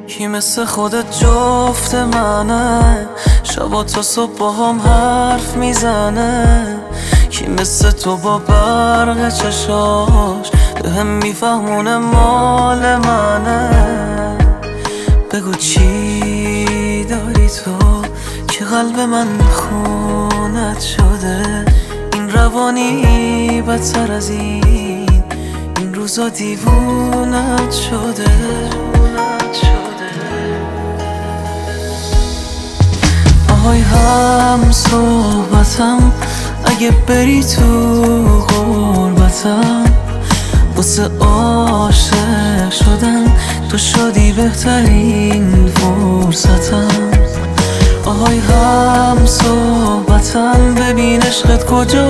کی مثل خودت جفت منه، شبا تا صبح با هم حرف میزنه. کی مثل تو با برق چشاش بهم میفهمونه مال منه. بگو چی داری تو که قلب من خونت شده. این روانی بدتر از این روزا دیوونت شده. آهای هم صحبتم، اگه بری تو غربتم، واسه عاشق شدن تو شدی بهترین فرصتم. آهای هم صحبتم، ببین عشقت کجا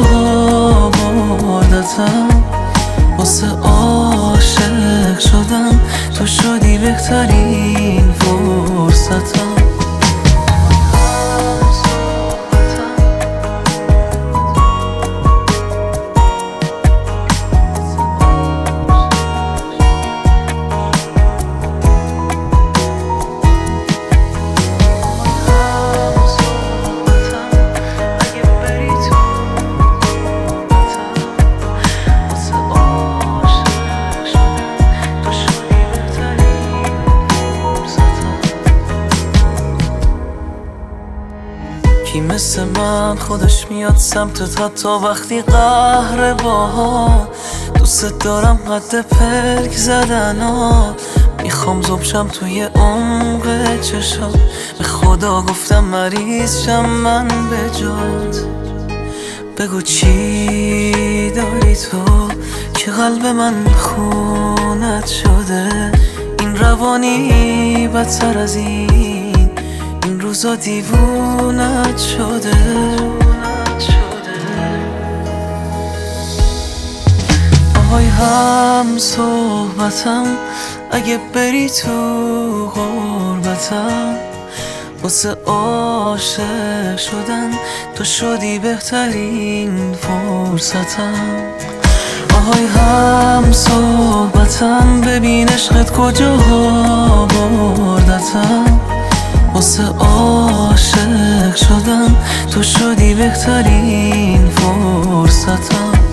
بردتم. واسه عاشق شدن تو شدی بهترین فرصتم. کی مثل من خودش میاد سمتت حتی وقتی قهر باها. دوست دارم حد پلک زدن ها، میخوام زبشم توی عمق چشات. به خدا گفتم مریض شم من به جات. بگو چی داری تو که قلب من خونت شده. این روانی بدتر از این روزا دیوونت شده. آهای هم صحبتم، اگه بری تو غربتم، واسه عاشق شدن تو شدی بهترین فرصتم. آهای هم صحبتم، ببین عشقت کجا بردتم. واسه عاشق شدن تو شدی بهترین فرصتم.